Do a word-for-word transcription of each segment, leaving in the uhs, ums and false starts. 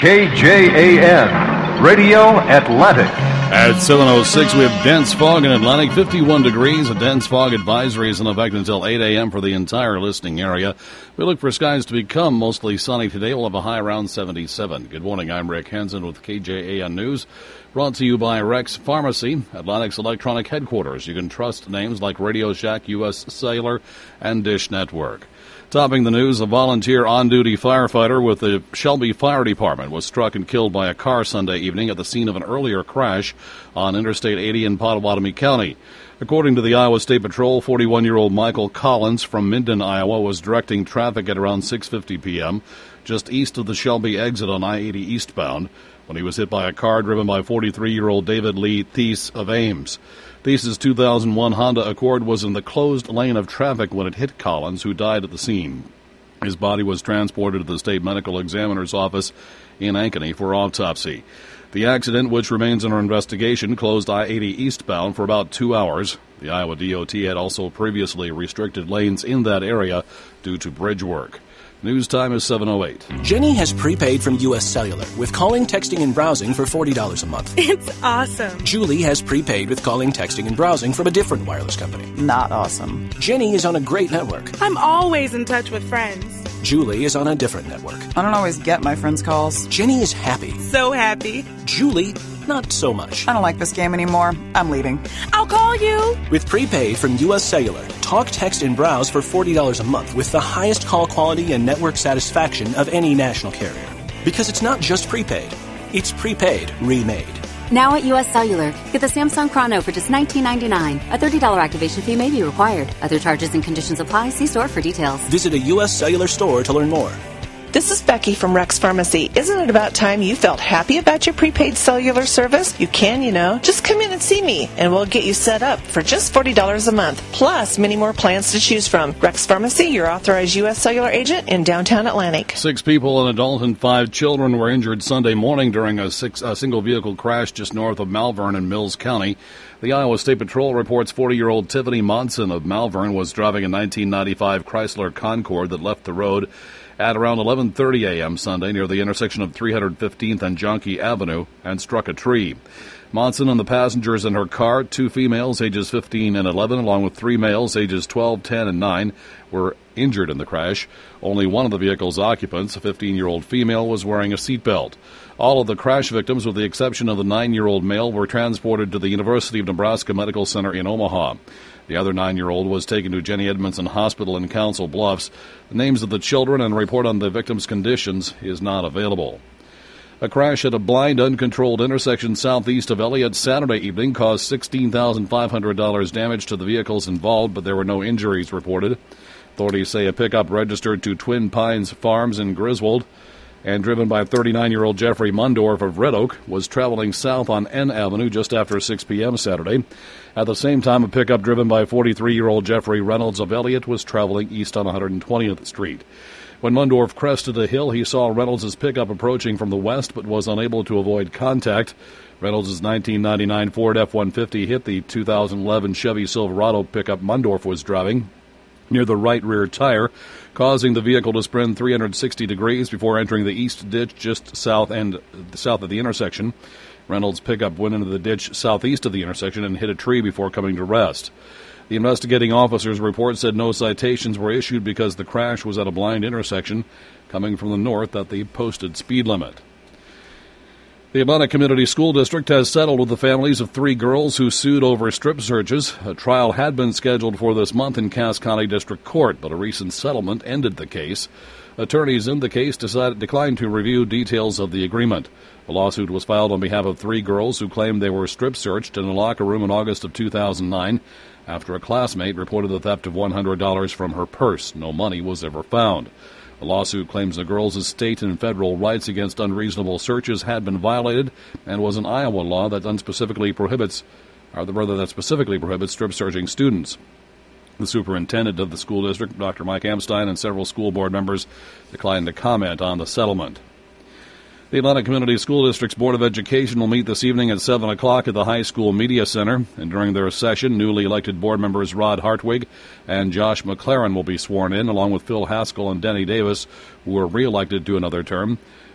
K J A N, Radio Atlantic. At seven oh six, we have dense fog in Atlantic, fifty-one degrees. A dense fog advisory is in effect until eight a.m. for the entire listening area. We look for skies to become mostly sunny today. We'll have a high around seventy-seven. Good morning, I'm Rick Hansen with K J A N News. Brought to you by Rex Pharmacy, Atlantic's electronic headquarters. You can trust names like Radio Shack, U S Cellular, and Dish Network. Topping the news, a volunteer on-duty firefighter with the Shelby Fire Department was struck and killed by a car Sunday evening at the scene of an earlier crash on Interstate eighty in Pottawatomie County. According to the Iowa State Patrol, forty-one-year-old Michael Collins from Minden, Iowa, was directing traffic at around six fifty p.m. just east of the Shelby exit on I eighty eastbound when he was hit by a car driven by forty-three-year-old David Lee Thies of Ames. Thies' two thousand one Honda Accord was in the closed lane of traffic when it hit Collins, who died at the scene. His body was transported to the state medical examiner's office in Ankeny for autopsy. The accident, which remains under investigation, closed I eighty eastbound for about two hours. The Iowa D O T had also previously restricted lanes in that area due to bridge work. News time is seven oh eight. Jenny has prepaid from U S Cellular with calling, texting, and browsing for forty dollars a month. It's awesome. Julie has prepaid with calling, texting, and browsing from a different wireless company. Not awesome. Jenny is on a great network. I'm always in touch with friends. Julie is on a different network. I don't always get my friends' calls. Jenny is happy. So happy. Julie, not so much. I don't like this game anymore. I'm leaving. I'll call you. With prepaid from U S Cellular, talk, text, and browse for forty dollars a month with the highest call quality and network satisfaction of any national carrier. Because it's not just prepaid. It's prepaid remade. Now at U S Cellular, get the Samsung Chrono for just nineteen ninety-nine dollars. A thirty dollars activation fee may be required. Other charges and conditions apply. See store for details. Visit a U S Cellular store to learn more. This is Becky from Rex Pharmacy. Isn't it about time you felt happy about your prepaid cellular service? You can, you know. Just come in and see me, and we'll get you set up for just forty dollars a month, plus many more plans to choose from. Rex Pharmacy, your authorized U S Cellular agent in downtown Atlantic. Six people, an adult, and five children were injured Sunday morning during a, six, a single-vehicle crash just north of Malvern in Mills County. The Iowa State Patrol reports forty-year-old Tiffany Monson of Malvern was driving a nineteen ninety-five Chrysler Concorde that left the road at around eleven thirty a.m. Sunday near the intersection of three hundred fifteenth and Jonky Avenue and struck a tree. Monson and the passengers in her car, two females ages fifteen and eleven, along with three males ages twelve, ten, and nine, were injured in the crash. Only one of the vehicle's occupants, a fifteen-year-old female, was wearing a seatbelt. All of the crash victims, with the exception of the nine-year-old male, were transported to the University of Nebraska Medical Center in Omaha. The other nine-year-old was taken to Jenny Edmondson Hospital in Council Bluffs. The names of the children and a report on the victims' conditions is not available. A crash at a blind, uncontrolled intersection southeast of Elliott Saturday evening caused sixteen thousand five hundred dollars damage to the vehicles involved, but there were no injuries reported. Authorities say a pickup registered to Twin Pines Farms in Griswold and driven by thirty-nine-year-old Jeffrey Mundorf of Red Oak was traveling south on N Avenue just after six p.m. Saturday. At the same time, a pickup driven by forty-three-year-old Jeffrey Reynolds of Elliott was traveling east on one hundred twentieth Street. When Mundorf crested a hill, he saw Reynolds' pickup approaching from the west but was unable to avoid contact. Reynolds' nineteen ninety-nine Ford F one fifty hit the two thousand eleven Chevy Silverado pickup Mundorf was driving near the right rear tire, causing the vehicle to spin three hundred sixty degrees before entering the east ditch just south and south of the intersection. Reynolds' pickup went into the ditch southeast of the intersection and hit a tree before coming to rest. The investigating officer's report said no citations were issued because the crash was at a blind intersection coming from the north at the posted speed limit. The Atlantic Community School District has settled with the families of three girls who sued over strip searches. A trial had been scheduled for this month in Cass County District Court, but a recent settlement ended the case. Attorneys in the case decided, declined to review details of the agreement. The lawsuit was filed on behalf of three girls who claimed they were strip searched in a locker room in August of two thousand nine after a classmate reported the theft of one hundred dollars from her purse. No money was ever found. The lawsuit claims the girls' state and federal rights against unreasonable searches had been violated and was an Iowa law that unspecifically prohibits, or rather that specifically prohibits strip searching students. The superintendent of the school district, Doctor Mike Amstein, and several school board members declined to comment on the settlement. The Atlantic Community School District's Board of Education will meet this evening at seven o'clock at the High School Media Center, and during their session, newly elected board members Rod Hartwig and Josh McLaren will be sworn in, along with Phil Haskell and Denny Davis, who were re-elected to another term.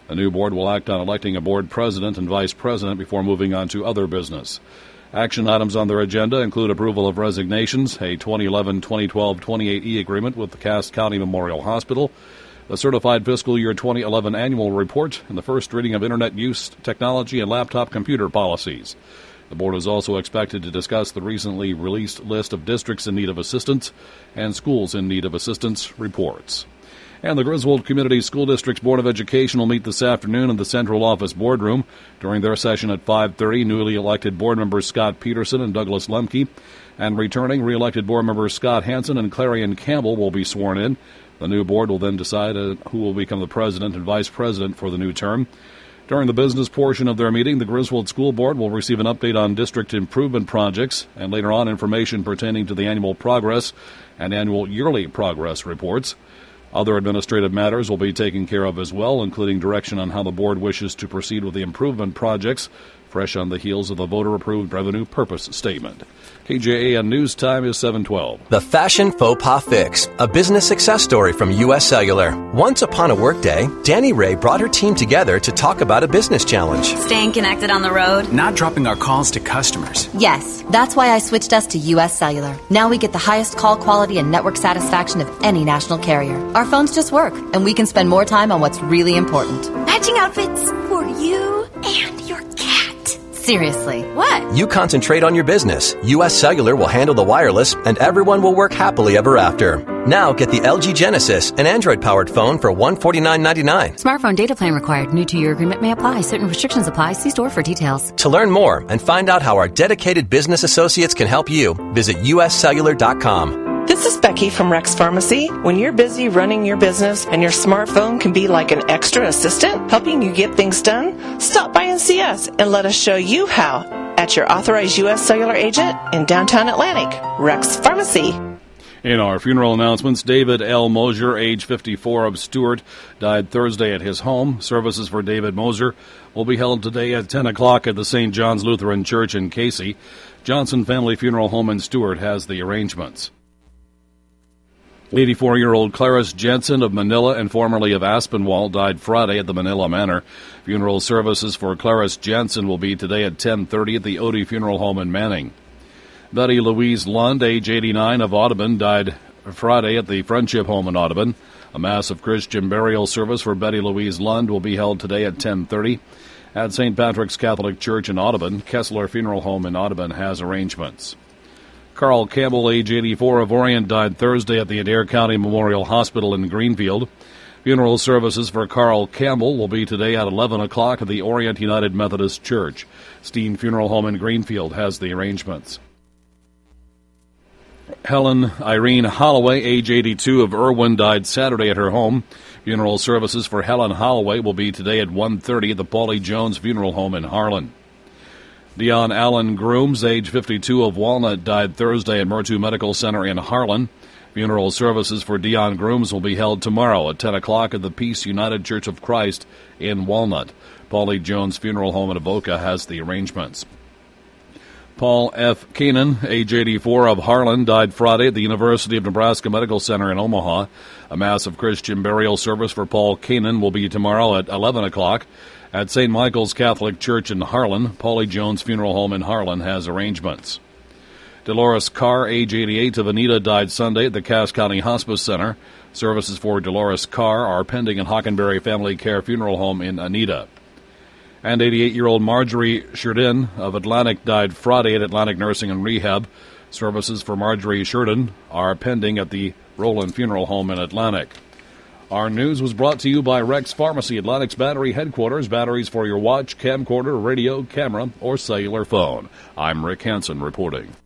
The new board will act on electing a board president and vice president before moving on to other business. Action items on their agenda include approval of resignations, a twenty eleven twenty twelve twenty-eight E agreement with the Cass County Memorial Hospital, the certified fiscal year twenty eleven annual report, and the first reading of Internet use, technology, and laptop computer policies. The board is also expected to discuss the recently released list of districts in need of assistance and schools in need of assistance reports. And the Griswold Community School District's Board of Education will meet this afternoon in the Central Office Boardroom. During their session at five thirty, newly elected board members Scott Peterson and Douglas Lemke and returning re-elected board members Scott Hansen and Clarion Campbell will be sworn in. The new board will then decide uh, who will become the president and vice president for the new term. During the business portion of their meeting, the Griswold School Board will receive an update on district improvement projects and later on information pertaining to the annual progress and annual yearly progress reports. Other administrative matters will be taken care of as well, including direction on how the board wishes to proceed with the improvement projects, fresh on the heels of the voter-approved revenue purpose statement. K J A N News Time is seven twelve. The Fashion Faux Pas Fix, a business success story from U S Cellular. Once upon a workday, Danny Ray brought her team together to talk about a business challenge. Staying connected on the road. Not dropping our calls to customers. Yes, that's why I switched us to U S Cellular. Now we get the highest call quality and network satisfaction of any national carrier. Our phones just work, and we can spend more time on what's really important. Matching outfits for you and your cat. Seriously, what? You concentrate on your business. U S Cellular will handle the wireless, and everyone will work happily ever after. Now get the L G Genesis, an Android-powered phone for one hundred forty-nine ninety-nine. Smartphone data plan required. New two-year agreement may apply. Certain restrictions apply. See store for details. To learn more and find out how our dedicated business associates can help you, visit U S cellular dot com. This is Becky from Rex Pharmacy. When you're busy running your business and your smartphone can be like an extra assistant helping you get things done, stop by and see us and let us show you how at your authorized U S Cellular agent in downtown Atlantic, Rex Pharmacy. In our funeral announcements, David L. Mosier, age fifty-four, of Stewart, died Thursday at his home. Services for David Mosier will be held today at ten o'clock at the Saint John's Lutheran Church in Casey. Johnson Family Funeral Home in Stewart has the arrangements. eighty-four-year-old Clarice Jensen of Manila and formerly of Aspinwall died Friday at the Manila Manor. Funeral services for Clarice Jensen will be today at ten thirty at the Odie Funeral Home in Manning. Betty Louise Lund, age eighty-nine, of Audubon, died Friday at the Friendship Home in Audubon. A mass of Christian burial service for Betty Louise Lund will be held today at ten thirty at Saint Patrick's Catholic Church in Audubon. Kessler Funeral Home in Audubon has arrangements. Carl Campbell, age eighty-four, of Orient, died Thursday at the Adair County Memorial Hospital in Greenfield. Funeral services for Carl Campbell will be today at eleven o'clock at the Orient United Methodist Church. Steen Funeral Home in Greenfield has the arrangements. Helen Irene Holloway, age eighty-two, of Irwin, died Saturday at her home. Funeral services for Helen Holloway will be today at one thirty at the Paulie Jones Funeral Home in Harlan. Dion Allen Grooms, age fifty-two, of Walnut, died Thursday at Murtu Medical Center in Harlan. Funeral services for Dion Grooms will be held tomorrow at ten o'clock at the Peace United Church of Christ in Walnut. Paulie Jones Funeral Home in Avoca has the arrangements. Paul F. Keenan, age eighty-four, of Harlan, died Friday at the University of Nebraska Medical Center in Omaha. A massive Christian burial service for Paul Keenan will be tomorrow at eleven o'clock at Saint Michael's Catholic Church in Harlan. Paulie Jones Funeral Home in Harlan has arrangements. Dolores Carr, age eighty-eight, of Anita, died Sunday at the Cass County Hospice Center. Services for Dolores Carr are pending in Hockenberry Family Care Funeral Home in Anita. And eighty-eight-year-old Marjorie Sheridan of Atlantic died Friday at Atlantic Nursing and Rehab. Services for Marjorie Sheridan are pending at the Roland Funeral Home in Atlantic. Our news was brought to you by Rex Pharmacy, Atlantic's battery headquarters. Batteries for your watch, camcorder, radio, camera, or cellular phone. I'm Rick Hansen reporting.